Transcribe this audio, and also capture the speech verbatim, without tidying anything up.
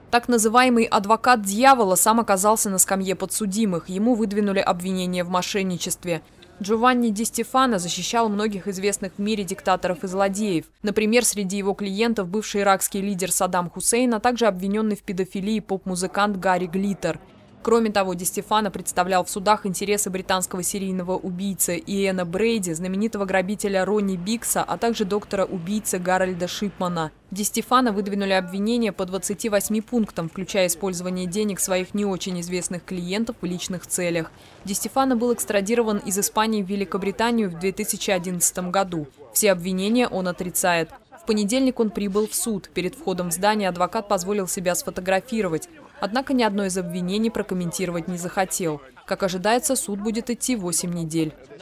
Так называемый адвокат дьявола сам оказался на скамье подсудимых. Ему выдвинули обвинение в мошенничестве. Джованни Ди Стефано защищал многих известных в мире диктаторов и злодеев. Например, среди его клиентов бывший иракский лидер Саддам Хусейн, а также обвиненный в педофилии поп-музыкант Гарри Глиттер. Кроме того, Ди Стефано представлял в судах интересы британского серийного убийцы Иэна Брейди, знаменитого грабителя Ронни Бикса, а также доктора-убийцы Гарольда Шипмана. Ди Стефано выдвинули обвинения по двадцати восьми пунктам, включая использование денег своих не очень известных клиентов в личных целях. Ди Стефано был экстрадирован из Испании в Великобританию в две тысячи одиннадцатом году. Все обвинения он отрицает. В понедельник он прибыл в суд. Перед входом в здание адвокат позволил себя сфотографировать. Однако ни одно из обвинений прокомментировать не захотел. Как ожидается, суд будет идти восемь недель.